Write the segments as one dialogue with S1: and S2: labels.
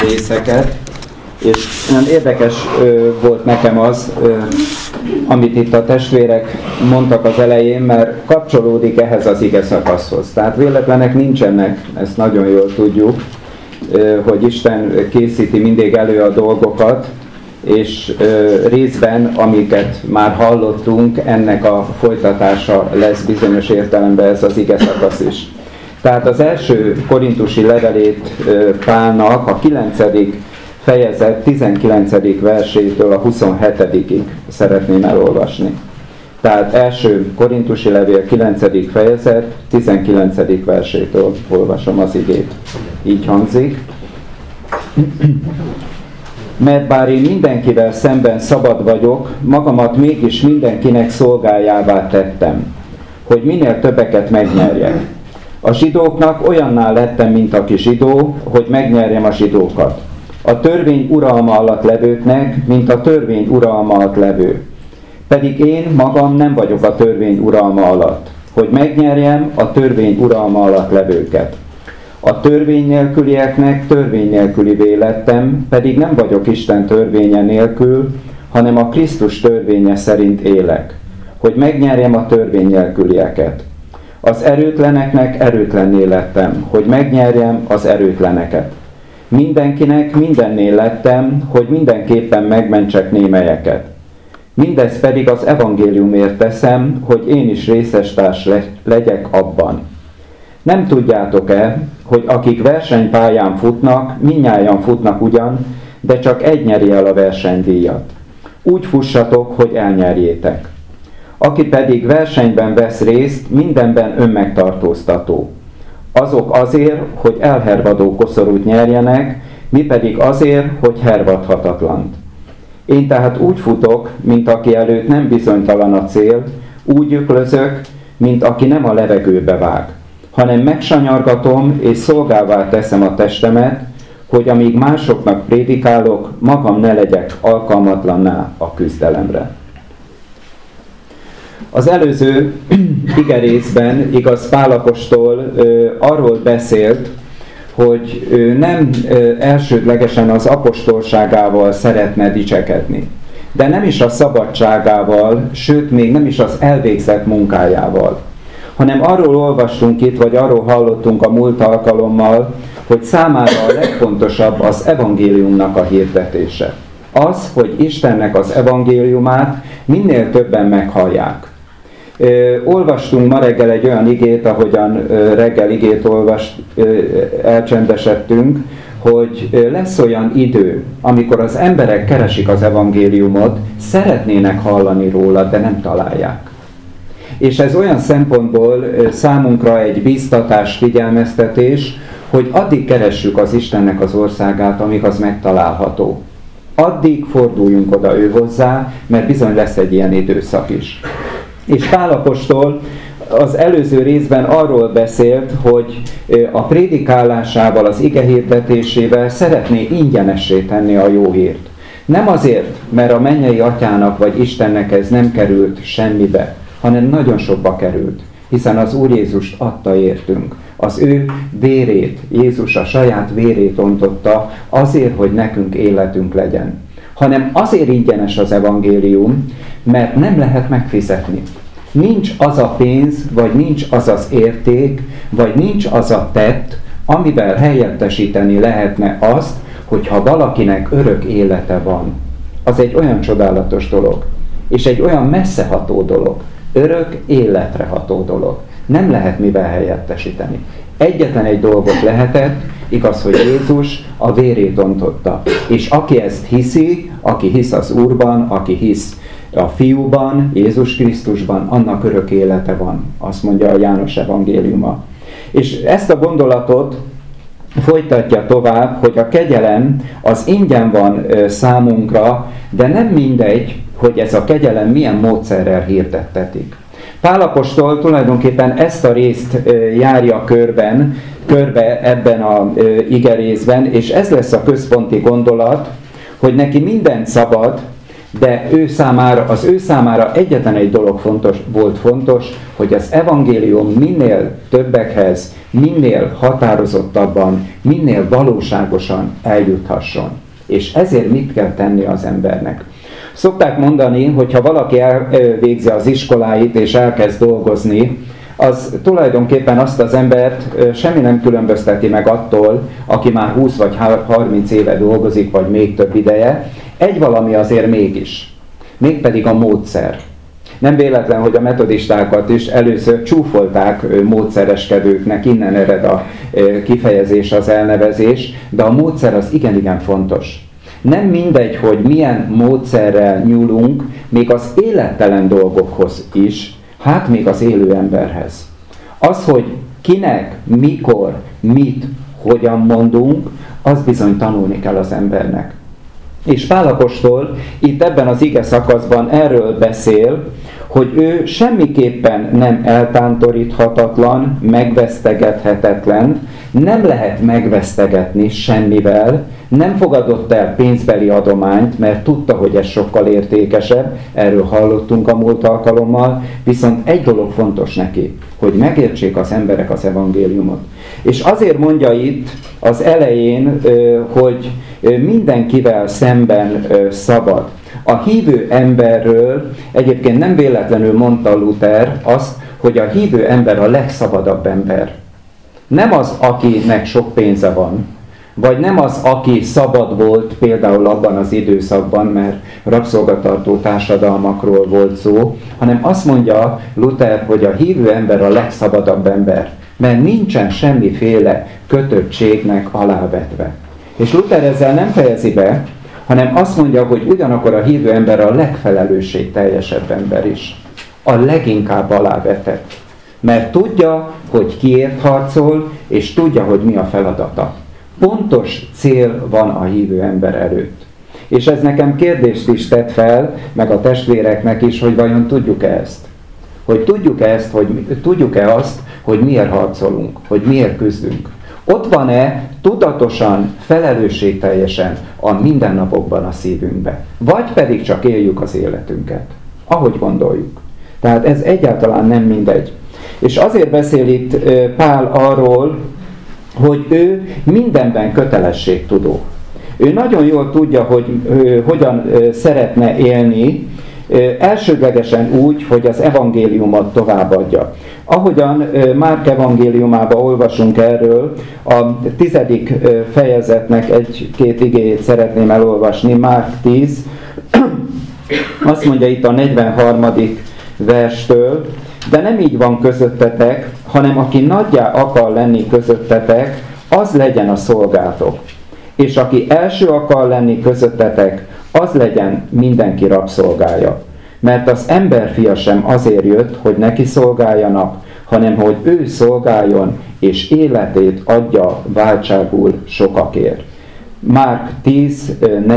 S1: részeket, és nagyon érdekes volt nekem az, amit itt a testvérek mondtak az elején, mert kapcsolódik ehhez az ige szakaszhoz. Tehát véletlenek nincsenek, ezt nagyon jól tudjuk, hogy Isten készíti mindig elő a dolgokat, és részben, amiket már hallottunk, ennek a folytatása lesz bizonyos értelemben ez az ige szakasz is. Tehát az első korintusi levelét Pálnak a 9. fejezet 19. versétől a 27-ig szeretném elolvasni. Tehát első korintusi levél 9. fejezet 19. versétől olvasom az igét. Így hangzik. Mert bár én mindenkivel szemben szabad vagyok, magamat mégis mindenkinek szolgájává tettem, hogy minél többeket megnyerjek. A zsidóknak olyanná lettem, mint aki zsidó, hogy megnyerjem a zsidókat. A törvény uralma alatt levőknek, mint a törvény uralma alatt levő. Pedig én magam nem vagyok a törvény uralma alatt, hogy megnyerjem a törvény uralma alatt levőket. A törvény nélkülieknek törvény nélkülivé lettem, pedig nem vagyok Isten törvénye nélkül, hanem a Krisztus törvénye szerint élek, hogy megnyerjem a törvény nélkülieket. Az erőtleneknek erőtlenné lettem, hogy megnyerjem az erőtleneket. Mindenkinek mindennél lettem, hogy mindenképpen megmentsek némelyeket. Mindezt pedig az evangéliumért teszem, hogy én is részestárs legyek abban. Nem tudjátok-e, hogy akik versenypályán futnak, mindnyájan futnak ugyan, de csak egy nyeri el a versenydíjat. Úgy fussatok, hogy elnyerjétek. Aki pedig versenyben vesz részt, mindenben önmegtartóztató. Azok azért, hogy elhervadó koszorút nyerjenek, mi pedig azért, hogy hervadhatatlant. Én tehát úgy futok, mint aki előtt nem bizonytalan a cél, úgy öklözök, mint aki nem a levegőbe vág, hanem megsanyargatom és szolgává teszem a testemet, hogy amíg másoknak prédikálok, magam ne legyek alkalmatlanná a küzdelemre. Az előző igerészben igaz Pál apostol arról beszélt, hogy nem elsődlegesen az apostolságával szeretne dicsekedni, de nem is a szabadságával, sőt még nem is az elvégzett munkájával, hanem arról olvastunk itt, vagy arról hallottunk a múlt alkalommal, hogy számára a legfontosabb az evangéliumnak a hirdetése. Az, hogy Istennek az evangéliumát minél többen meghallják. Olvastunk ma reggel egy olyan igét, ahogyan reggel igét elcsendesedtünk, hogy lesz olyan idő, amikor az emberek keresik az evangéliumot, szeretnének hallani róla, de nem találják. És ez olyan szempontból számunkra egy bíztatás, figyelmeztetés, hogy addig keressük az Istennek az országát, amíg az megtalálható. Addig forduljunk oda ő hozzá, mert bizony lesz egy ilyen időszak is. És Pál apostol az előző részben arról beszélt, hogy a prédikálásával, az ige hirdetésével szeretné ingyenessé tenni a jó hírt. Nem azért, mert a mennyei atyának vagy Istennek ez nem került semmibe, hanem nagyon sokba került, hiszen az Úr Jézust adta értünk. Az ő vérét, Jézus a saját vérét ontotta azért, hogy nekünk életünk legyen. Hanem azért ingyenes az evangélium, mert nem lehet megfizetni. Nincs az a pénz, vagy nincs az az érték, vagy nincs az a tett, amivel helyettesíteni lehetne azt, hogyha valakinek örök élete van. Az egy olyan csodálatos dolog, és egy olyan messzeható dolog, örök életre ható dolog. Nem lehet mivel helyettesíteni. Egyetlen egy dolgot lehetett, igaz, hogy Jézus a vérét ontotta. És aki ezt hiszi, aki hisz az Úrban, aki hisz a Fiúban, Jézus Krisztusban, annak örök élete van, azt mondja a János evangéliuma. És ezt a gondolatot folytatja tovább, hogy a kegyelem az ingyen van számunkra, de nem mindegy, hogy ez a kegyelem milyen módszerrel hirdettetik. Pál apostol tulajdonképpen ezt a részt járja körbe ebben a igerészben, és ez lesz a központi gondolat, hogy neki mindent szabad, de az ő számára egyetlen egy dolog volt fontos, hogy az evangélium minél többekhez, minél határozottabban, minél valóságosan eljuthasson. És ezért mit kell tenni az embernek? Szokták mondani, hogy ha valaki elvégzi az iskoláit és elkezd dolgozni, az tulajdonképpen azt az embert semmi nem különbözteti meg attól, aki már 20 vagy 30 éve dolgozik, vagy még több ideje. Egy valami azért mégis, mégpedig a módszer. Nem véletlen, hogy a metodistákat is először csúfolták módszereskedőknek, innen ered a kifejezés, az elnevezés, de a módszer az igen-igen fontos. Nem mindegy, hogy milyen módszerrel nyúlunk, még az élettelen dolgokhoz is, hát még az élő emberhez. Az, hogy kinek, mikor, mit, hogyan mondunk, az bizony tanulni kell az embernek. És Pál apostol itt ebben az ige szakaszban erről beszél, hogy ő semmiképpen nem eltántoríthatatlan, megvesztegethetetlen, nem lehet megvesztegetni semmivel, nem fogadott el pénzbeli adományt, mert tudta, hogy ez sokkal értékesebb, erről hallottunk a múlt alkalommal, viszont egy dolog fontos neki, hogy megértsék az emberek az evangéliumot. És azért mondja itt az elején, hogy mindenkivel szemben szabad. A hívő emberről egyébként nem véletlenül mondta Luther azt, hogy a hívő ember a legszabadabb ember. Nem az, akinek sok pénze van, vagy nem az, aki szabad volt például abban az időszakban, mert rabszolgatartó társadalmakról volt szó, hanem azt mondja Luther, hogy a hívő ember a legszabadabb ember, mert nincsen semmiféle kötöttségnek alávetve. És Luther ezzel nem fejezi be, hanem azt mondja, hogy ugyanakkor a hívő ember a legfelelősségteljesebb ember is. A leginkább alávetett. Mert tudja, hogy kiért harcol, és tudja, hogy mi a feladata. Pontos cél van a hívő ember előtt. És ez nekem kérdést is tett fel, meg a testvéreknek is, hogy vajon tudjuk-e ezt? Hogy tudjuk-e azt, hogy miért harcolunk, hogy miért küzdünk? Ott van-e tudatosan, felelősségteljesen a mindennapokban a szívünkbe? Vagy pedig csak éljük az életünket, ahogy gondoljuk. Tehát ez egyáltalán nem mindegy. És azért beszél itt Pál arról, hogy ő mindenben kötelességtudó. Ő nagyon jól tudja, hogy hogyan szeretne élni, elsődlegesen úgy, hogy az evangéliumot továbbadja. Ahogyan Márk evangéliumában olvasunk erről, a 10. fejezetnek egy-két igéjét szeretném elolvasni, Márk 10, azt mondja itt a 43. verstől, de nem így van közöttetek, hanem aki nagyjá akar lenni közöttetek, az legyen a szolgátok. És aki első akar lenni közöttetek, az legyen mindenki rabszolgája. Mert az emberfia sem azért jött, hogy neki szolgáljanak, hanem hogy ő szolgáljon, és életét adja váltságul sokakért. Márk 10,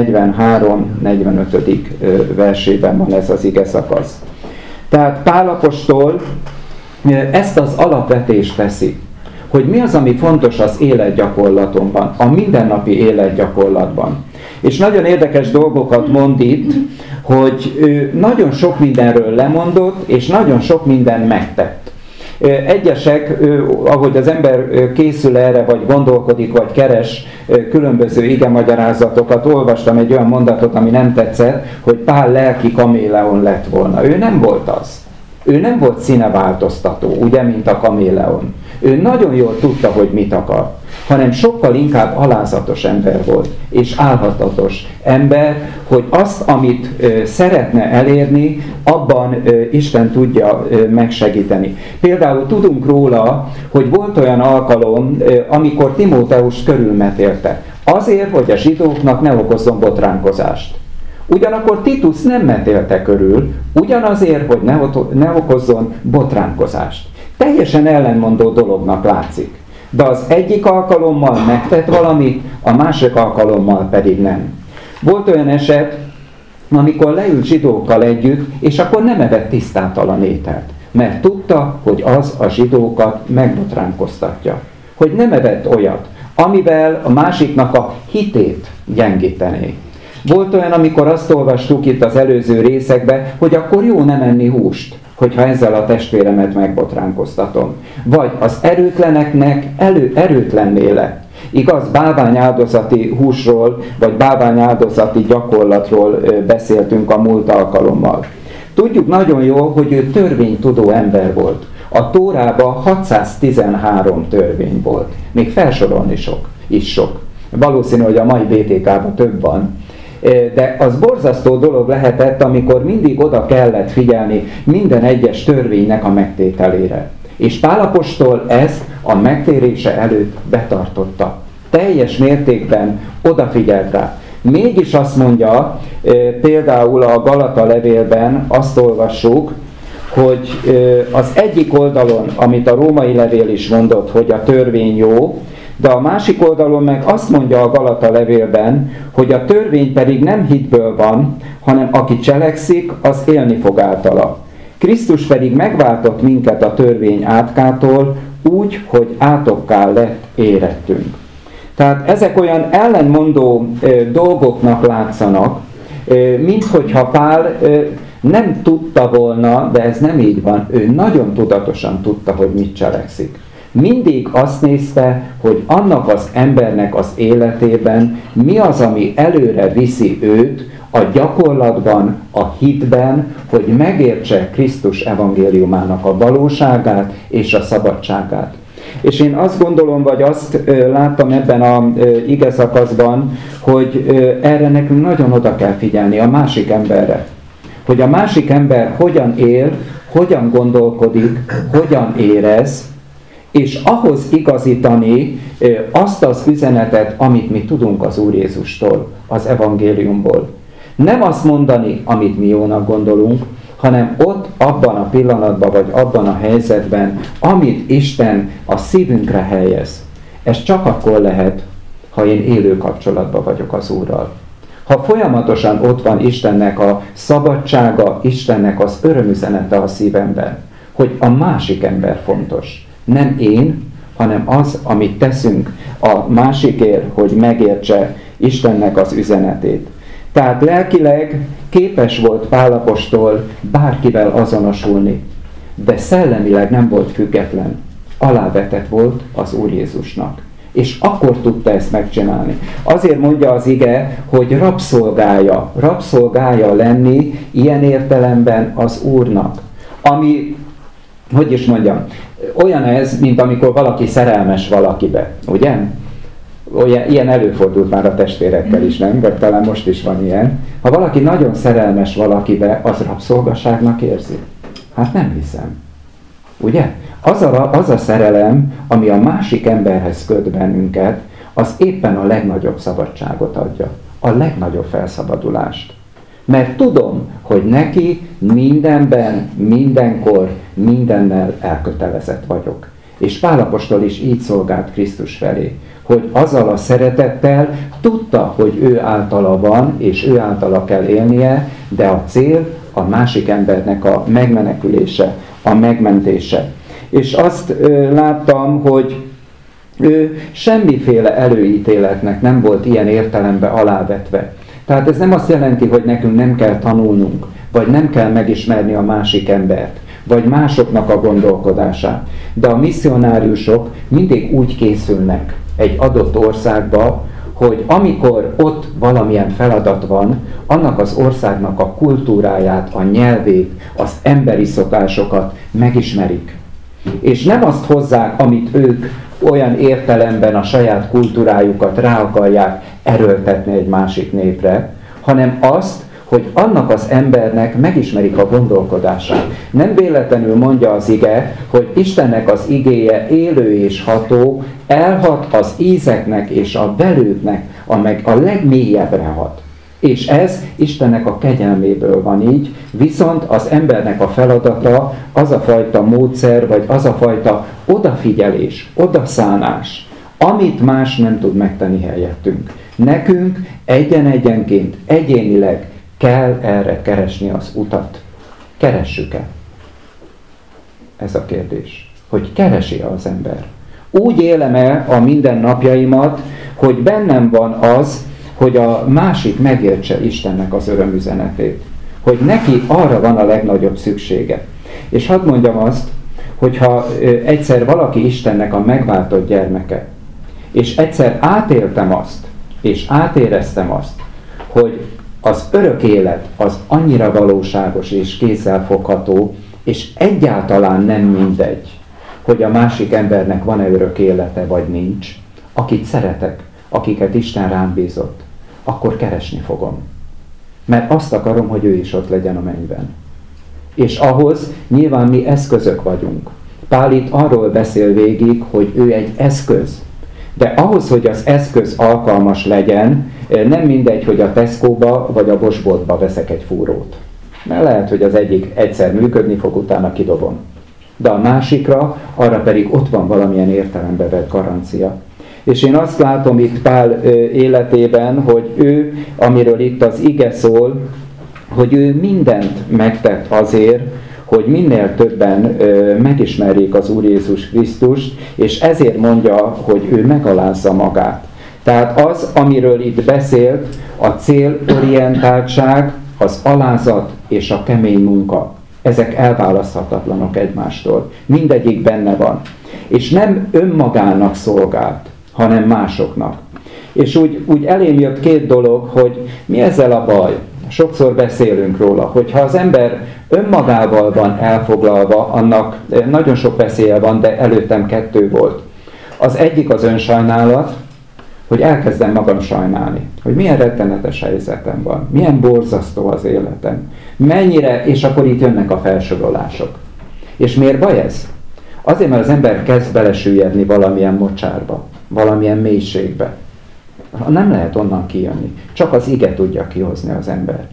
S1: 43-45. versében van ez az ige szakasz. Tehát Pál apostol ezt az alapvetést teszi, hogy mi az, ami fontos az életgyakorlatomban, a mindennapi életgyakorlatban. És nagyon érdekes dolgokat mond itt, hogy ő nagyon sok mindenről lemondott, és nagyon sok mindent megtett. Egyesek, ahogy az ember készül erre, vagy gondolkodik, vagy keres különböző igemagyarázatokat, olvastam egy olyan mondatot, ami nem tetszett, hogy Pál lelki kaméleon lett volna. Ő nem volt az. Ő nem volt színeváltoztató, ugye, mint a kaméleon. Ő nagyon jól tudta, hogy mit akar, hanem sokkal inkább alázatos ember volt, és álhatatos ember, hogy azt, amit szeretne elérni, abban Isten tudja megsegíteni. Például tudunk róla, hogy volt olyan alkalom, amikor Timóteust körülmetélte, azért, hogy a zsidóknak ne okozzon botránkozást. Ugyanakkor Titus nem metélte körül, ugyanazért, hogy ne okozzon botránkozást. Teljesen ellenmondó dolognak látszik. De az egyik alkalommal megtett valamit, a másik alkalommal pedig nem. Volt olyan eset, amikor leült zsidókkal együtt, és akkor nem evett tisztátalan ételt. Mert tudta, hogy az a zsidókat megbotránkoztatja. Hogy nem evett olyat, amivel a másiknak a hitét gyengítené. Volt olyan, amikor azt olvastuk itt az előző részekben, hogy akkor jó nem enni húst, hogyha ezzel a testvéremet megbotránkoztatom. Vagy az erőtleneknek erőtlenné lett. Igaz, bálványáldozati húsról, vagy bálványáldozati gyakorlatról beszéltünk a múlt alkalommal. Tudjuk nagyon jól, hogy ő törvénytudó ember volt. A Tórában 613 törvény volt. Még felsorolni is sok. Valószínű, hogy a mai BTK-ban több van. De az borzasztó dolog lehetett, amikor mindig oda kellett figyelni minden egyes törvénynek a megtételére. És Pál apostol ezt a megtérése előtt betartotta. Teljes mértékben odafigyelt rá. Mégis azt mondja, például a Galata levélben azt olvassuk, hogy az egyik oldalon, amit a római levél is mondott, hogy a törvény jó, de a másik oldalon meg azt mondja a Galata levélben, hogy a törvény pedig nem hitből van, hanem aki cselekszik, az élni fog általa. Krisztus pedig megváltott minket a törvény átkától, úgy, hogy átokká lett érettünk. Tehát ezek olyan ellenmondó dolgoknak látszanak, minthogyha Pál nem tudta volna, de ez nem így van, ő nagyon tudatosan tudta, hogy mit cselekszik. Mindig azt nézte, hogy annak az embernek az életében mi az, ami előre viszi őt a gyakorlatban, a hitben, hogy megértse Krisztus evangéliumának a valóságát és a szabadságát. És én azt gondolom, vagy azt láttam ebben az ige szakaszban, hogy erre nekünk nagyon oda kell figyelni, a másik emberre. Hogy a másik ember hogyan él, hogyan gondolkodik, hogyan érez, és ahhoz igazítani azt az üzenetet, amit mi tudunk az Úr Jézustól, az evangéliumból. Nem azt mondani, amit mi jónak gondolunk, hanem ott, abban a pillanatban, vagy abban a helyzetben, amit Isten a szívünkre helyez. Ez csak akkor lehet, ha én élő kapcsolatban vagyok az Úrral. Ha folyamatosan ott van Istennek a szabadsága, Istennek az örömüzenete a szívemben, hogy a másik ember fontos. Nem én, hanem az, amit teszünk a másikért, hogy megértse Istennek az üzenetét. Tehát lelkileg képes volt Pál apostol bárkivel azonosulni, de szellemileg nem volt független. Alávetett volt az Úr Jézusnak. És akkor tudta ezt megcsinálni. Azért mondja az ige, hogy rabszolgája lenni ilyen értelemben az Úrnak. Ami, hogy is mondjam, olyan ez, mint amikor valaki szerelmes valakibe, ugye? Ilyen előfordult már a testvérekkel is, nem? Vagy talán most is van ilyen. Ha valaki nagyon szerelmes valakibe, az rabszolgaságnak érzi? Hát nem hiszem. Ugye? Az a szerelem, ami a másik emberhez köt bennünket, az éppen a legnagyobb szabadságot adja. A legnagyobb felszabadulást. Mert tudom, hogy neki mindenben, mindenkor, mindennel elkötelezett vagyok. És Pál apostol is így szolgált Krisztus felé, hogy azzal a szeretettel tudta, hogy ő általa van, és ő általa kell élnie, de a cél a másik embernek a megmenekülése, a megmentése. És azt láttam, hogy ő semmiféle előítéletnek nem volt ilyen értelemben alávetve. Tehát ez nem azt jelenti, hogy nekünk nem kell tanulnunk, vagy nem kell megismerni a másik embert, vagy másoknak a gondolkodását. De a misszionáriusok mindig úgy készülnek egy adott országba, hogy amikor ott valamilyen feladat van, annak az országnak a kultúráját, a nyelvét, az emberi szokásokat megismerik. És nem azt hozzák, amit ők olyan értelemben a saját kultúrájukat rá akarják erőltetni egy másik népre, hanem azt, hogy annak az embernek megismerik a gondolkodását. Nem véletlenül mondja az ige, hogy Istennek az igéje élő és ható, elhat az ízeknek és a velőknek, amely a legmélyebbre hat. És ez Istennek a kegyelméből van így, viszont az embernek a feladata az a fajta módszer, vagy az a fajta odafigyelés, odaszánás, amit más nem tud megtenni helyettünk. Nekünk egyen-egyenként, egyénileg kell erre keresni az utat. Keressük-e? Ez a kérdés. Hogy keresi-e az ember? Úgy élem el a mindennapjaimat, hogy bennem van az, hogy a másik megértse Istennek az örömüzenetét. Hogy neki arra van a legnagyobb szüksége. És hadd mondjam azt, hogyha egyszer valaki Istennek a megváltott gyermeke, és egyszer átéltem azt, és átéreztem azt, hogy az örök élet az annyira valóságos és kézzelfogható, és egyáltalán nem mindegy, hogy a másik embernek van-e örök élete, vagy nincs, akit szeretek, akiket Isten rám bízott, akkor keresni fogom. Mert azt akarom, hogy ő is ott legyen a mennyben. És ahhoz nyilván mi eszközök vagyunk. Pál itt arról beszél végig, hogy ő egy eszköz. De ahhoz, hogy az eszköz alkalmas legyen, nem mindegy, hogy a Tesco-ba vagy a Bosch-boltba veszek egy fúrót. Mert lehet, hogy az egyik egyszer működni fog, utána kidobom. De a másikra, arra pedig ott van valamilyen értelembe vett garancia. És én azt látom itt Pál életében, hogy ő, amiről itt az ige szól, hogy ő mindent megtett azért, hogy minél többen megismerjék az Úr Jézus Krisztust, és ezért mondja, hogy ő megalázza magát. Tehát az, amiről itt beszélt, a célorientáltság, az alázat és a kemény munka. Ezek elválaszthatatlanok egymástól. Mindegyik benne van. És nem önmagának szolgált, hanem másoknak. És úgy elém jött két dolog, hogy mi ezzel a baj. Sokszor beszélünk róla, hogy ha az ember önmagával van elfoglalva, annak nagyon sok veszélye van, de előttem kettő volt. Az egyik az önsajnálat, hogy elkezdem magam sajnálni, hogy milyen rettenetes helyzetem van, milyen borzasztó az életem, mennyire, és akkor itt jönnek a felsorolások. És miért baj ez? Azért, mert az ember kezd belesüllyedni valamilyen mocsárba, valamilyen mélységbe. Nem lehet onnan kijönni. Csak az ige tudja kihozni az embert.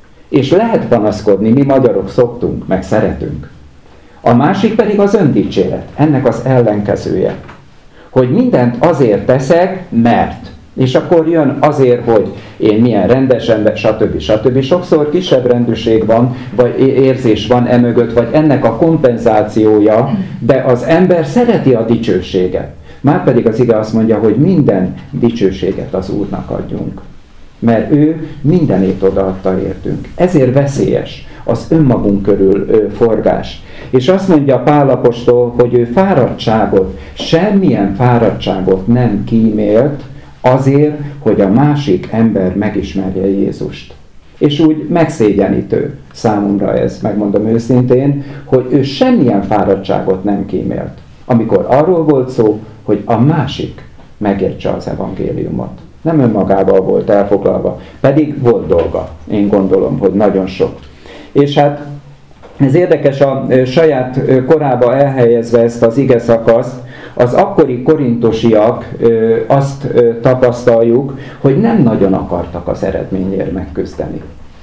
S1: És lehet panaszkodni, mi magyarok szoktunk, meg szeretünk. A másik pedig az öndicséret. Ennek az ellenkezője. Hogy mindent azért teszek, mert. És akkor jön azért, hogy én milyen rendes ember, stb. Stb. Sokszor kisebb rendűség van, vagy érzés van emögött, vagy ennek a kompenzációja, de az ember szereti a dicsőséget. Márpedig az ige azt mondja, hogy minden dicsőséget az Úrnak adjunk. Mert ő mindenét odaadta értünk. Ezért veszélyes az önmagunk körül forgás. És azt mondja Pál apostol, hogy ő fáradtságot, semmilyen fáradtságot nem kímélt azért, hogy a másik ember megismerje Jézust. És úgy megszégyenítő számomra ez, megmondom őszintén, hogy ő semmilyen fáradtságot nem kímélt, amikor arról volt szó, hogy a másik megértse az evangéliumot. Nem önmagával volt elfoglalva, pedig volt dolga. Én gondolom, hogy nagyon sok. És hát ez érdekes, a saját korába elhelyezve ezt az ige szakaszt, az akkori korintosiak azt tapasztaljuk, hogy nem nagyon akartak az eredményért megküzdeni.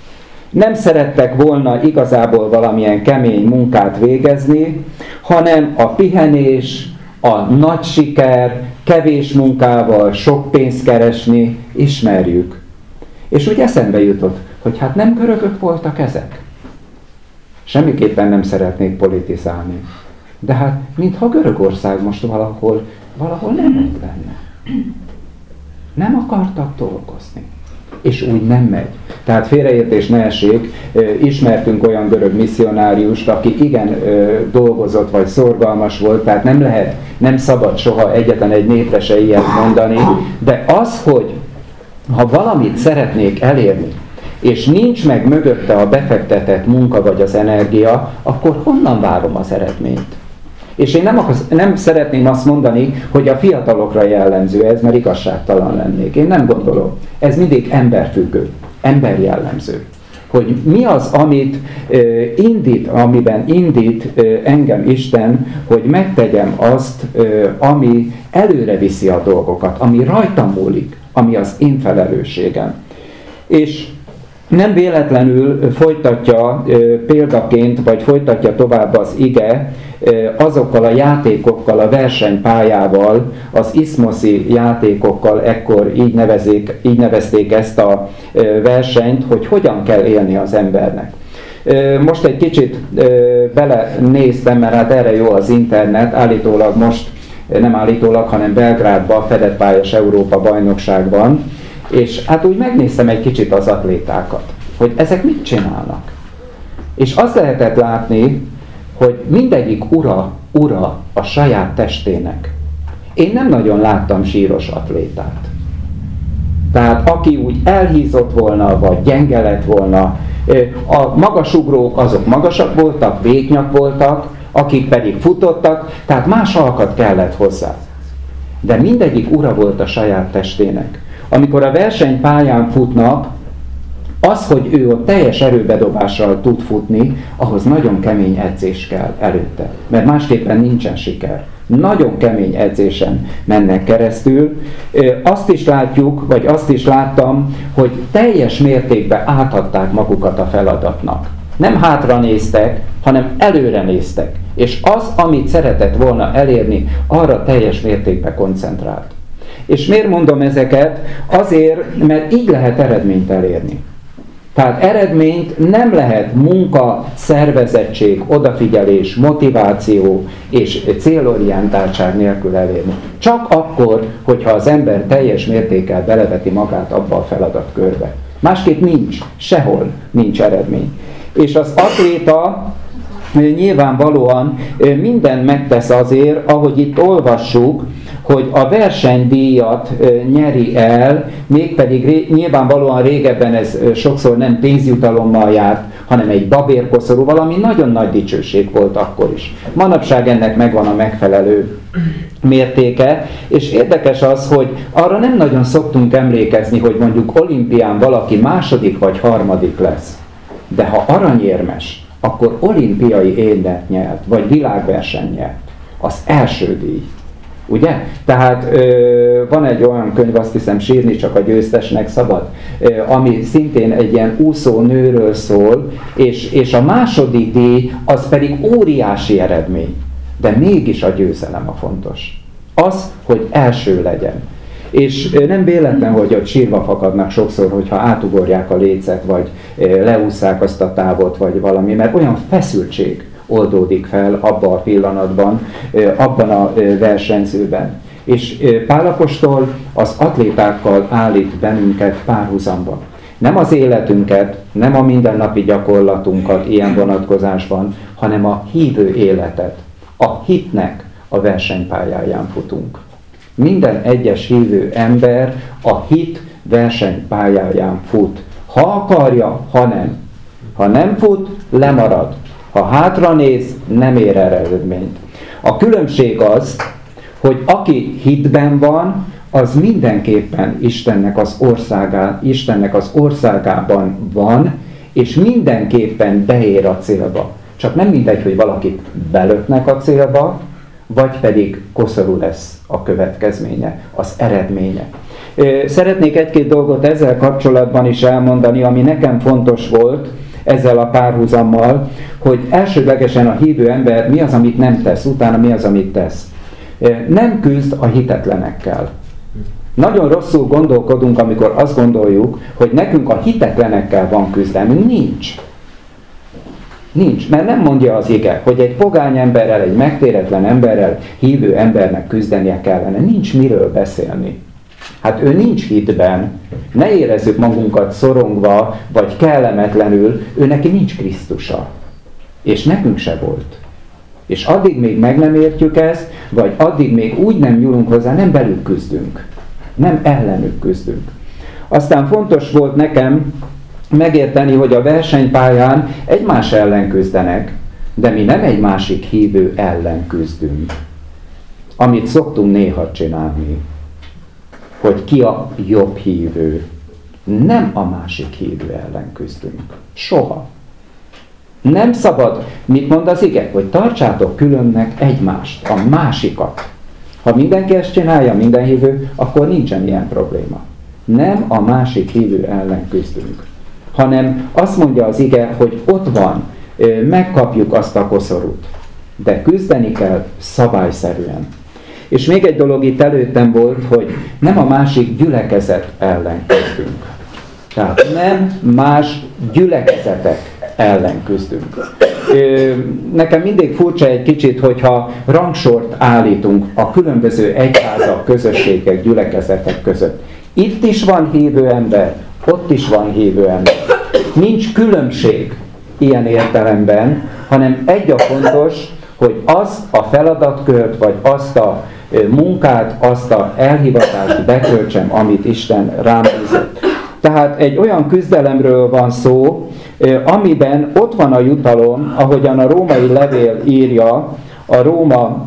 S1: Nem szerettek volna igazából valamilyen kemény munkát végezni, hanem a pihenés, a nagy siker, kevés munkával sok pénzt keresni, ismerjük. És úgy eszembe jutott, hogy hát nem görögök voltak ezek. Semmiképpen nem szeretnék politizálni. De hát, mintha Görögország most valahol nem megy benne. Nem akartak dolgozni. És úgy nem megy. Tehát félreértés ne essék, ismertünk olyan görög misszionáriust, aki igen dolgozott vagy szorgalmas volt, tehát nem szabad soha egyetlen egy népre se ilyet mondani, de az, hogy ha valamit szeretnék elérni, és nincs meg mögötte a befektetett munka vagy az energia, akkor honnan várom az eredményt? És én nem szeretném azt mondani, hogy a fiatalokra jellemző ez, mert igazságtalan lennék. Én nem gondolom. Ez mindig emberfüggő, emberjellemző. Hogy mi az, amiben indít engem Isten, hogy megtegyem azt, ami előre viszi a dolgokat, ami rajtam múlik, ami az én felelősségem. És nem véletlenül folytatja példaként, vagy folytatja tovább az ige azokkal a játékokkal, a versenypályával, az iszmoszi játékokkal, ekkor így nevezték ezt a versenyt, hogy hogyan kell élni az embernek. Most egy kicsit belenéztem, mert hát erre jó az internet, nem állítólag, hanem Belgrádban fedett pályás Európa bajnokság van, És hát úgy megnéztem egy kicsit az atlétákat, hogy ezek mit csinálnak. És azt lehetett látni, hogy mindegyik ura a saját testének. Én nem nagyon láttam zsíros atlétát. Tehát aki úgy elhízott volna, vagy gyenge lett volna, a magasugrók azok magasak voltak, vékonyak voltak, akik pedig futottak, tehát más alkat kellett hozzá. De mindegyik ura volt a saját testének. Amikor a versenypályán futnak, az, hogy ő ott teljes erőbedobással tud futni, ahhoz nagyon kemény edzés kell előtte, mert másképpen nincsen siker. Nagyon kemény edzésen mennek keresztül. Azt is látjuk, vagy azt is láttam, hogy teljes mértékben átadták magukat a feladatnak. Nem hátra néztek, hanem előre néztek. És az, amit szeretett volna elérni, arra teljes mértékben koncentrált. És miért mondom ezeket? Azért, mert így lehet eredményt elérni. Tehát eredményt nem lehet munka, szervezettség, odafigyelés, motiváció és célorientáltság nélkül elérni. Csak akkor, hogyha az ember teljes mértékkel beleveti magát abba a feladatkörbe. Másképp nincs, sehol nincs eredmény. És az atléta nyilvánvalóan mindent megtesz azért, ahogy itt olvassuk, hogy a versenydíjat nyeri el, mégpedig nyilvánvalóan régebben ez sokszor nem pénzjutalommal járt, hanem egy babérkoszorúval, ami nagyon nagy dicsőség volt akkor is. Manapság ennek megvan a megfelelő mértéke, és érdekes az, hogy arra nem nagyon szoktunk emlékezni, hogy mondjuk olimpián valaki második vagy harmadik lesz. De ha aranyérmes, akkor olimpiai érmet nyert, vagy világverseny nyert. Az első díj. Ugye? Tehát van egy olyan könyv, azt hiszem, Sírni csak a győztesnek szabad, ami szintén egy ilyen úszó nőről szól, és a második díj az pedig óriási eredmény. De mégis a győzelem a fontos. Az, hogy első legyen. És nem véletlen, hogy ott sírva fakadnak sokszor, hogyha átugorják a lécet, vagy leússzák azt a távot, vagy valami, mert olyan feszültség oldódik fel abban a pillanatban, abban a versenyzőben. És Pál apostol az atlétákkal állít bennünket párhuzamba. Nem az életünket, nem a mindennapi gyakorlatunkat ilyen vonatkozásban, hanem a hívő életet. A hitnek a versenypályáján futunk. Minden egyes hívő ember a hit versenypályáján fut. Ha akarja, ha nem. Ha nem fut, lemarad. Ha hátra néz, nem ér el eredményt. A különbség az, hogy aki hitben van, az mindenképpen Istennek az országában van, és mindenképpen beér a célba. Csak nem mindegy, hogy valakit belöknek a célba, vagy pedig koszorú lesz a következménye, az eredménye. Szeretnék egy-két dolgot ezzel kapcsolatban is elmondani, ami nekem fontos volt, ezzel a párhuzammal, hogy elsődlegesen a hívő ember mi az, amit nem tesz, utána mi az, amit tesz. Nem küzd a hitetlenekkel. Nagyon rosszul gondolkodunk, amikor azt gondoljuk, hogy nekünk a hitetlenekkel van küzdelmünk. Nincs. Nincs, mert nem mondja az ige, hogy egy pogány emberrel, egy megtéretlen emberrel, hívő embernek küzdenie kellene. Nincs miről beszélni. Hát ő nincs hitben, ne érezzük magunkat szorongva, vagy kellemetlenül, ő neki nincs Krisztusa. És nekünk se volt. És addig még meg nem értjük ezt, vagy addig még úgy nem nyúlunk hozzá, nem belül küzdünk. Nem ellenük küzdünk. Aztán fontos volt nekem megérteni, hogy a versenypályán egymás ellen küzdenek, de mi nem egy másik hívő ellen küzdünk. Amit szoktunk néha csinálni, hogy ki a jobb hívő. Nem a másik hívő ellen küzdünk. Soha. Nem szabad, mit mond az ige? Hogy tartsátok különnek egymást, a másikat. Ha mindenki ezt csinálja, minden hívő, akkor nincsen ilyen probléma. Nem a másik hívő ellen küzdünk. Hanem azt mondja az ige, hogy ott van, megkapjuk azt a koszorút. De küzdeni kell szabályszerűen. És még egy dolog itt előttem volt, hogy nem a másik gyülekezet ellen küzdünk. Tehát nem más gyülekezetek ellen küzdünk. Nekem mindig furcsa egy kicsit, hogyha rangsort állítunk a különböző egyházak, közösségek, gyülekezetek között. Itt is van hívő ember, ott is van hívő ember. Nincs különbség ilyen értelemben, hanem egy a fontos, hogy azt a feladatkört, vagy azt a munkát, azt a elhivatást betöltsem, amit Isten rám bízott. Tehát egy olyan küzdelemről van szó, amiben ott van a jutalom, ahogyan a római levél írja, a Róma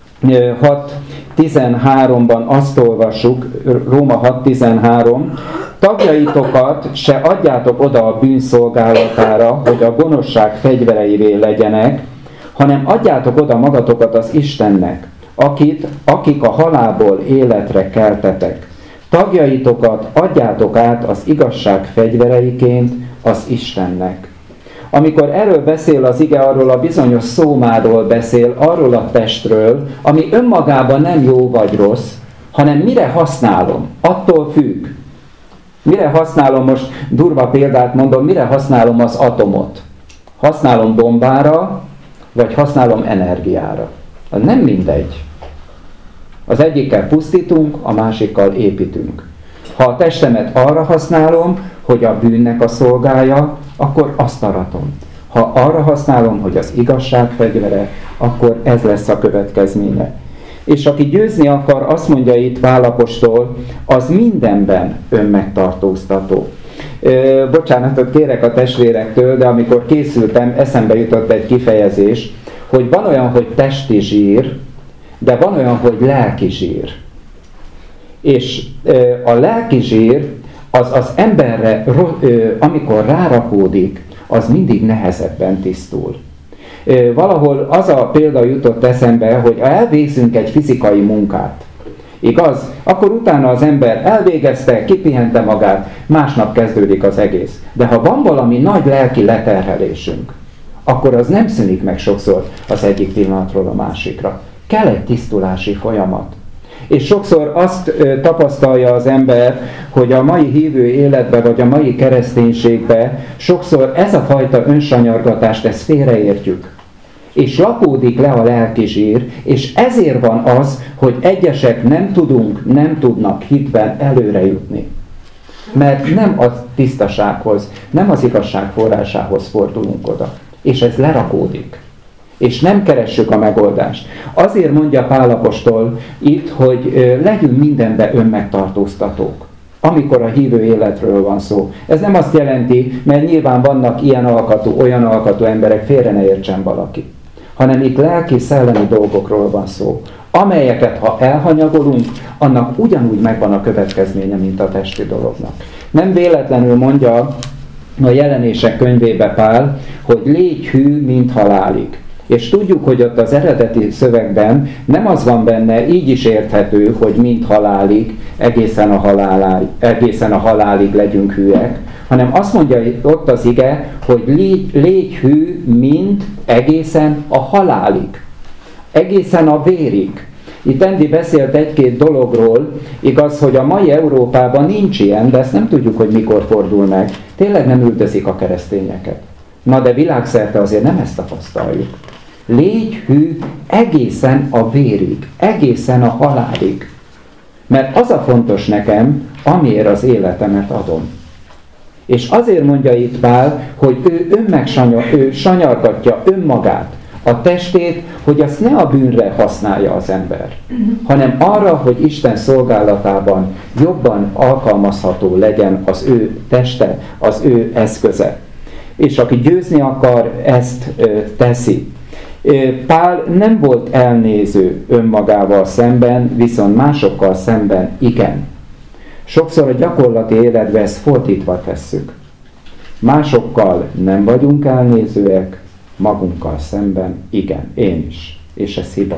S1: 6.13-ban azt olvassuk, Róma 6.13, tagjaitokat se adjátok oda a bűnszolgálatára, hogy a gonoszság fegyvereivé legyenek, hanem adjátok oda magatokat az Istennek, akik a halálból életre keltetek. Tagjaitokat adjátok át az igazság fegyvereiként az Istennek. Amikor erről beszél az ige, arról a bizonyos szómáról beszél, arról a testről, ami önmagában nem jó vagy rossz, hanem mire használom, attól függ. Mire használom, most durva példát mondom, mire használom az atomot? Használom bombára, vagy használom energiára? Nem mindegy. Az egyikkel pusztítunk, a másikkal építünk. Ha a testemet arra használom, hogy a bűnnek a szolgája, akkor azt aratom. Ha arra használom, hogy az igazság fegyvere, akkor ez lesz a következménye. És aki győzni akar, azt mondja itt Pál apostol, az mindenben önmegtartóztató. Bocsánatot kérek a testvérektől, de amikor készültem, eszembe jutott egy kifejezés, hogy van olyan, hogy testi zsír, de van olyan, hogy lelki zsír. És a lelki zsír az emberre, amikor rárakódik, az mindig nehezebben tisztul. Valahol az a példa jutott eszembe, hogy elvégzünk egy fizikai munkát. Igaz? Akkor utána az ember elvégezte, kipihente magát, másnap kezdődik az egész. De ha van valami nagy lelki leterhelésünk, akkor az nem szűnik meg sokszor az egyik pillanatról a másikra. Kell egy tisztulási folyamat. És sokszor azt tapasztalja az ember, hogy a mai hívő életbe, vagy a mai kereszténységbe sokszor ez a fajta önsanyargatást, ezt félreértjük. És lapódik le a lelki zsír, és ezért van az, hogy egyesek nem tudnak hitben előre jutni. Mert nem a tisztasághoz, nem az igazság forrásához fordulunk oda. És ez lerakódik. És nem keressük a megoldást. Azért mondja Pál apostol itt, hogy legyünk mindenbe önmegtartóztatók, amikor a hívő életről van szó. Ez nem azt jelenti, mert nyilván vannak ilyen alkatú, olyan alkatú emberek, félre ne értsen valaki, hanem itt lelki-szellemi dolgokról van szó, amelyeket ha elhanyagolunk, annak ugyanúgy megvan a következménye, mint a testi dolognak. Nem véletlenül mondja a Jelenések könyvébe Pál, hogy légy hű, mint halálig. És tudjuk, hogy ott az eredeti szövegben nem az van benne, így is érthető, hogy mint halálig, egészen a halálig legyünk hűek, hanem azt mondja ott az ige, hogy légy hű, mint egészen a halálig. Egészen a vérig. Itt Andy beszélt egy-két dologról, igaz, hogy a mai Európában nincs ilyen, de ezt nem tudjuk, hogy mikor fordul meg. Tényleg nem üldözik a keresztényeket. Na de világszerte azért nem ezt tapasztaljuk. Légy hű egészen a vérig, egészen a halálig. Mert az a fontos nekem, amiért az életemet adom. És azért mondja itt Pál, hogy ő sanyargatja önmagát, a testét, hogy azt ne a bűnre használja az ember, hanem arra, hogy Isten szolgálatában jobban alkalmazható legyen az ő teste, az ő eszköze. És aki győzni akar, ezt teszi. Pál nem volt elnéző önmagával szemben, viszont másokkal szemben igen. Sokszor a gyakorlati életben ezt fordítva tesszük. Másokkal nem vagyunk elnézőek, magunkkal szemben igen, én is. És ez hiba.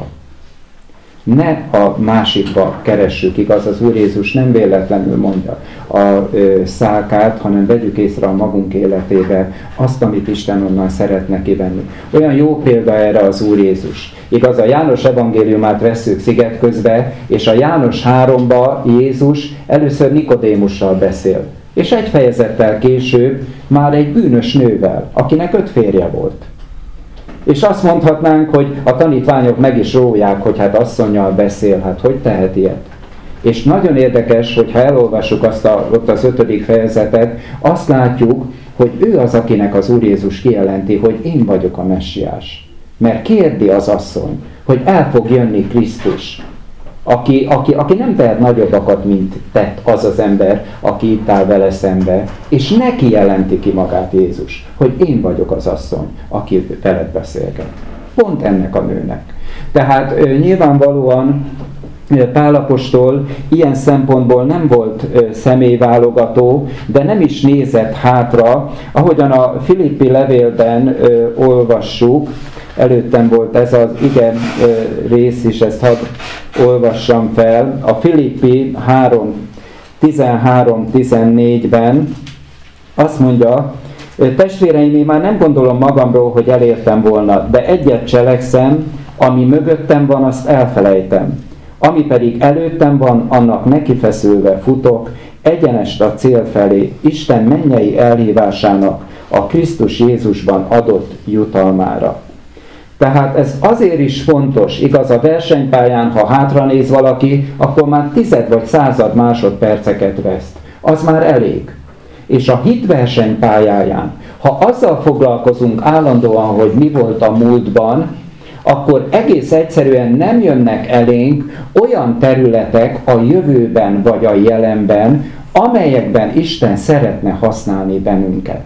S1: Ne a másikba keressük, igaz, az Úr Jézus nem véletlenül mondja a szálkát, hanem vegyük észre a magunk életébe azt, amit Isten onnan szeretne kivenni. Olyan jó példa erre az Úr Jézus. Igaz, a János evangéliumát vesszük sziget közbe, és a János 3-ba Jézus először Nikodémussal beszél. És egy fejezettel később már egy bűnös nővel, akinek 5 férje volt. És azt mondhatnánk, hogy a tanítványok meg is róják, hogy hát asszonnyal beszél, hát hogy tehet ilyet? És nagyon érdekes, hogyha elolvassuk ott az 5. fejezetet, azt látjuk, hogy ő az, akinek az Úr Jézus kijelenti, hogy én vagyok a messiás. Mert kérdi az asszony, hogy el fog jönni Krisztus, aki nem tehet nagyobbakat, mint tett az az ember, aki itt áll vele szembe, és neki jelenti ki magát Jézus, hogy én vagyok az asszony, aki veled beszélget. Pont ennek a nőnek. Tehát nyilvánvalóan Pál apostol ilyen szempontból nem volt személyválogató, de nem is nézett hátra, ahogyan a Filippi levélben olvassuk, előttem volt ez az ige rész is, ezt hadd olvassam fel, a Filippi 13-14-ben azt mondja, testvéreim, én már nem gondolom magamról, hogy elértem volna, de egyet cselekszem, ami mögöttem van, azt elfelejtem. Ami pedig előttem van, annak nekifeszülve futok, egyenest a cél felé, Isten mennyei elhívásának, a Krisztus Jézusban adott jutalmára. Tehát ez azért is fontos, igaz, a versenypályán, ha hátranéz valaki, akkor már 10 vagy 100 másodperceket veszt. Az már elég. És a hit versenypályáján, ha azzal foglalkozunk állandóan, hogy mi volt a múltban, akkor egész egyszerűen nem jönnek elénk olyan területek a jövőben vagy a jelenben, amelyekben Isten szeretne használni bennünket.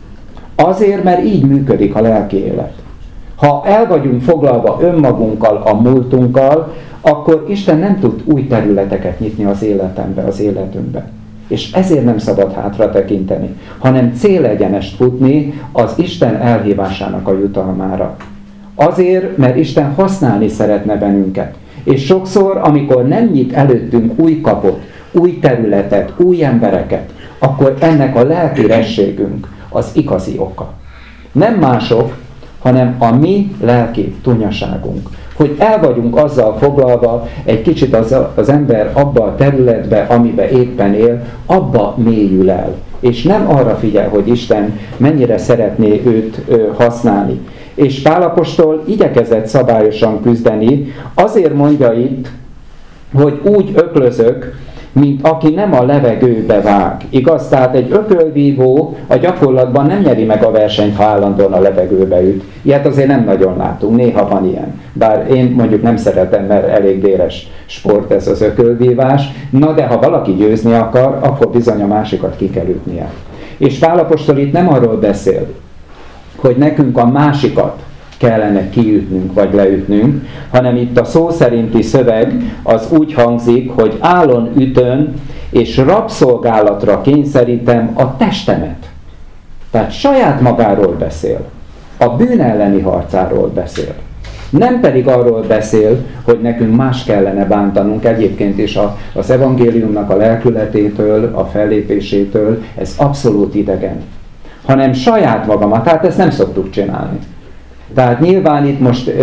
S1: Azért, mert így működik a lelki élet. Ha el vagyunk foglalva önmagunkkal, a múltunkkal, akkor Isten nem tud új területeket nyitni az életembe, az életünkbe. És ezért nem szabad hátra tekinteni, hanem célegyenest futni az Isten elhívásának a jutalmára. Azért, mert Isten használni szeretne bennünket. És sokszor, amikor nem nyit előttünk új kapot, új területet, új embereket, akkor ennek a lelkirességünk az igazi oka. Nem mások, hanem a mi lelki tunyaságunk. Hogy el vagyunk azzal foglalva, egy kicsit az ember abba a területbe, amiben éppen él, abba mélyül el. És nem arra figyel, hogy Isten mennyire szeretné őt használni. És Pál apostol igyekezett szabályosan küzdeni, azért mondja itt, hogy úgy öklözök, mint aki nem a levegőbe vág. Igaz? Tehát egy ökölvívó a gyakorlatban nem nyeri meg a versenyt, ha állandóan a levegőbe üt. Ilyet azért nem nagyon látunk, néha van ilyen. Bár én mondjuk nem szeretem, mert elég véres sport ez az ökölvívás. Na de ha valaki győzni akar, akkor bizony a másikat ki kell ütnie. És Pál apostol itt nem arról beszél, hogy nekünk a másikat kellene kiütnünk vagy leütnünk, hanem itt a szó szerinti szöveg az úgy hangzik, hogy állon ütön és rabszolgálatra kényszerítem a testemet. Tehát saját magáról beszél, a bűn elleni harcáról beszél. Nem pedig arról beszél, hogy nekünk más kellene bántanunk, egyébként is az evangéliumnak a lelkületétől, a fellépésétől, ez abszolút idegen. Hanem saját magamat, tehát ezt nem szoktuk csinálni. Tehát nyilván itt most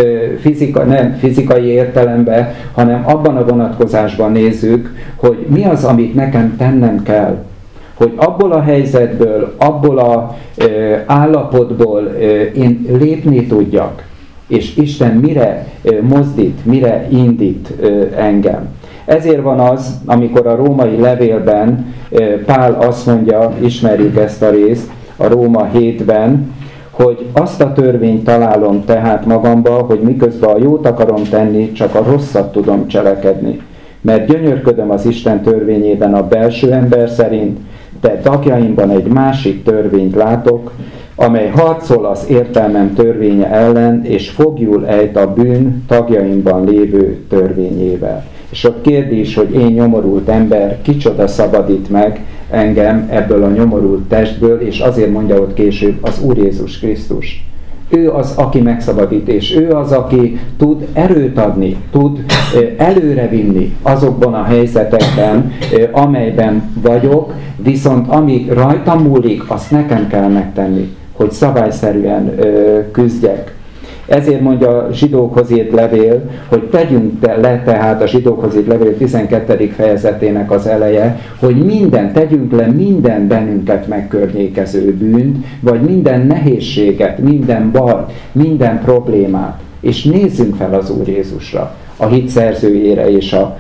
S1: nem fizikai értelemben, hanem abban a vonatkozásban nézzük, hogy mi az, amit nekem tennem kell. Hogy abból a helyzetből, abból az állapotból én lépni tudjak. És Isten mire mozdít, mire indít engem. Ezért van az, amikor a római levélben Pál azt mondja, ismerjük ezt a részt, a Róma 7-ben, hogy azt a törvényt találom tehát magamba, hogy miközben a jót akarom tenni, csak a rosszat tudom cselekedni. Mert gyönyörködöm az Isten törvényében a belső ember szerint, de tagjaimban egy másik törvényt látok, amely harcol az értelmem törvénye ellen, és fogjul ejt a bűn tagjaimban lévő törvényével. És a kérdés, hogy én nyomorult ember, kicsoda szabadít meg engem ebből a nyomorult testből, és azért mondja ott később az Úr Jézus Krisztus. Ő az, aki megszabadít, és ő az, aki tud erőt adni, tud előrevinni azokban a helyzetekben, amelyben vagyok, viszont ami rajtam múlik, azt nekem kell megtenni, hogy szabályszerűen küzdjek. Ezért mondja a zsidókhoz írt levél, hogy tegyünk le tehát a zsidókhoz írt levél 12. fejezetének az eleje, hogy tegyünk le minden bennünket megkörnyékező bűnt, vagy minden nehézséget, minden bajt, minden problémát, és nézzünk fel az Úr Jézusra, a hit szerzőjére és a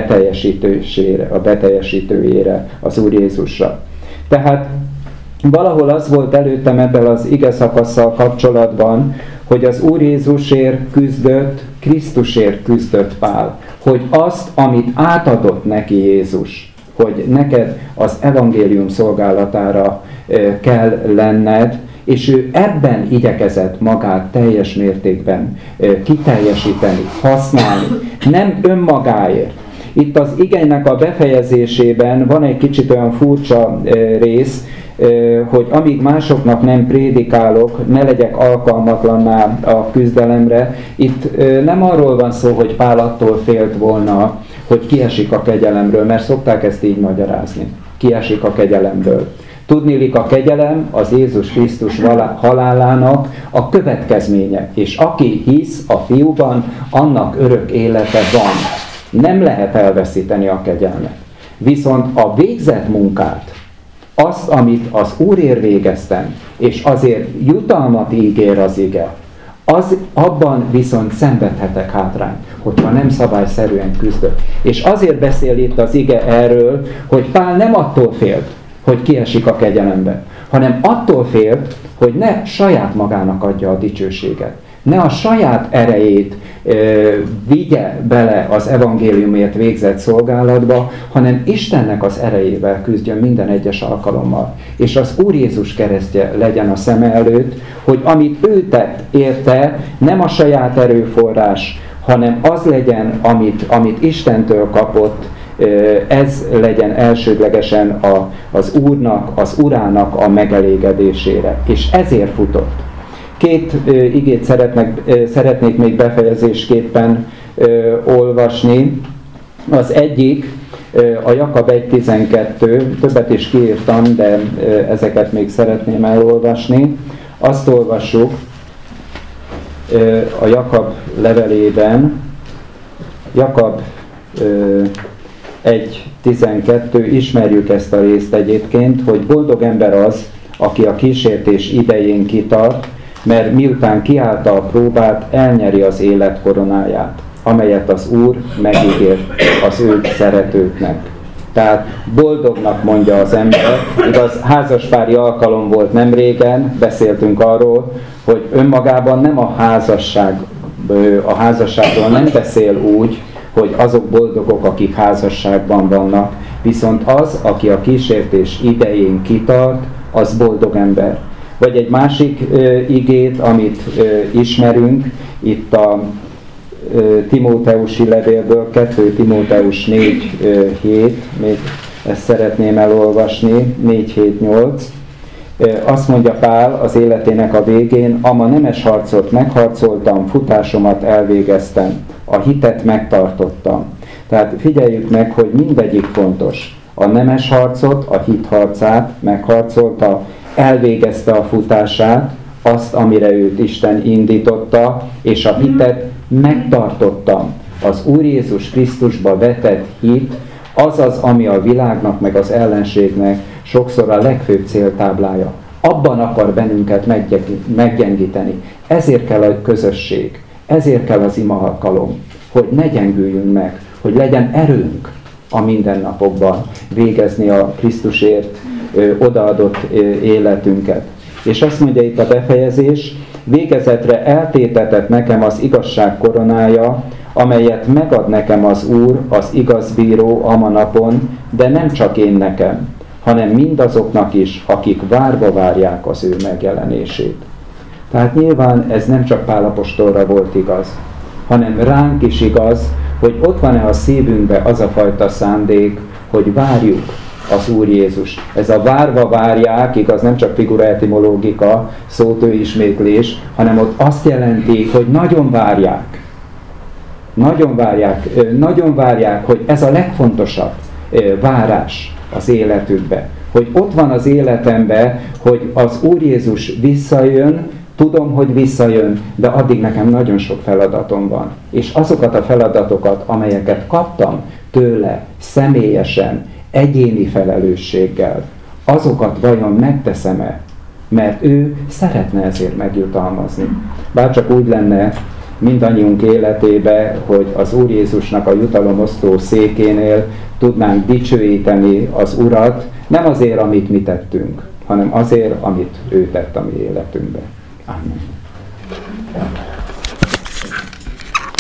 S1: beteljesítőjére, az Úr Jézusra. Tehát valahol az volt előttem ebben az ige szakasszal kapcsolatban, hogy az Úr Jézusért küzdött, Krisztusért küzdött Pál. Hogy azt, amit átadott neki Jézus, hogy neked az evangélium szolgálatára kell lenned, és ő ebben igyekezett magát teljes mértékben kiteljesíteni, használni, nem önmagáért. Itt az igének a befejezésében van egy kicsit olyan furcsa rész, hogy amíg másoknak nem prédikálok, ne legyek alkalmatlanná a küzdelemre. Itt nem arról van szó, hogy Pál attól félt volna, hogy kiesik a kegyelemről, mert szokták ezt így magyarázni. Kiesik a kegyelemből. Tudniillik, a kegyelem az Jézus Krisztus halálának a következménye, és aki hisz a Fiúban, annak örök élete van. Nem lehet elveszíteni a kegyelmet. Viszont a végzett munkát, azt, amit az Úrért végeztem, és azért jutalmat ígér az ige, abban viszont szenvedhetek hátrányt, hogyha nem szabályszerűen küzdök. És azért beszél itt az ige erről, hogy Pál nem attól félt, hogy kiesik a kegyelembe, hanem attól félt, hogy ne saját magának adja a dicsőséget. Ne a saját erejét vigye bele az evangéliumért végzett szolgálatba, hanem Istennek az erejével küzdjön minden egyes alkalommal. És az Úr Jézus keresztje legyen a szeme előtt, hogy amit ő tett érte, nem a saját erőforrás, hanem az legyen, amit Istentől kapott, ez legyen elsődlegesen az Úrnak, az Urának a megelégedésére. És ezért futott. Két igét szeretnék még befejezésképpen olvasni. Az egyik a Jakab 1.12, többet is kiírtam, de ezeket még szeretném elolvasni. Azt olvassuk a Jakab levelében, Jakab 1.12, ismerjük ezt a részt egyébként, hogy boldog ember az, aki a kísértés idején kitart, mert miután kiállta a próbát, elnyeri az élet koronáját, amelyet az Úr megígért az ő szeretőknek. Tehát boldognak mondja az ember, igaz, házaspári alkalom volt nem régen, beszéltünk arról, hogy önmagában nem a házasságról nem beszél úgy, hogy azok boldogok, akik házasságban vannak, viszont az, aki a kísértés idején kitart, az boldog ember. Vagy egy másik igét, amit ismerünk, itt a Timóteusi levélből, 2 Timóteus 4.7, még ezt szeretném elolvasni, 4.7.8. Azt mondja Pál az életének a végén, ama nemes harcot megharcoltam, futásomat elvégeztem, a hitet megtartottam. Tehát figyeljük meg, hogy mindegyik fontos. A nemes harcot, a hit harcát megharcolta, elvégezte a futását, azt, amire őt Isten indította, és a hitet megtartottam. Az Úr Jézus Krisztusba vetett hit, az az, ami a világnak, meg az ellenségnek sokszor a legfőbb céltáblája. Abban akar bennünket meggyengíteni. Ezért kell a közösség, ezért kell az imaalkalom, hogy ne gyengüljünk meg, hogy legyen erőnk a mindennapokban végezni a Krisztusért odaadott életünket. És azt mondja itt a befejezés, végezetre eltétetett nekem az igazság koronája, amelyet megad nekem az Úr, az igaz bíró a napon, de nem csak én nekem, hanem mindazoknak is, akik várva várják az ő megjelenését. Tehát nyilván ez nem csak Pál apostolra volt igaz, hanem ránk is igaz, hogy ott van-e a szívünkben az a fajta szándék, hogy várjuk az Úr Jézus. Ez a várva várják, igaz, nem csak figura etimológika, szótőismétlés, hanem ott azt jelenti, hogy nagyon várják. Nagyon várják, hogy ez a legfontosabb várás az életükbe. Hogy ott van az életemben, hogy az Úr Jézus visszajön, tudom, hogy visszajön, de addig nekem nagyon sok feladatom van. És azokat a feladatokat, amelyeket kaptam tőle személyesen, egyéni felelősséggel, azokat vajon megteszem-e? Mert ő szeretne ezért megjutalmazni. Bárcsak úgy lenne, mindannyiunk életébe, hogy az Úr Jézusnak a jutalomosztó székénél tudnánk dicsőíteni az Urat, nem azért, amit mi tettünk, hanem azért, amit ő tett a mi életünkbe. Amen.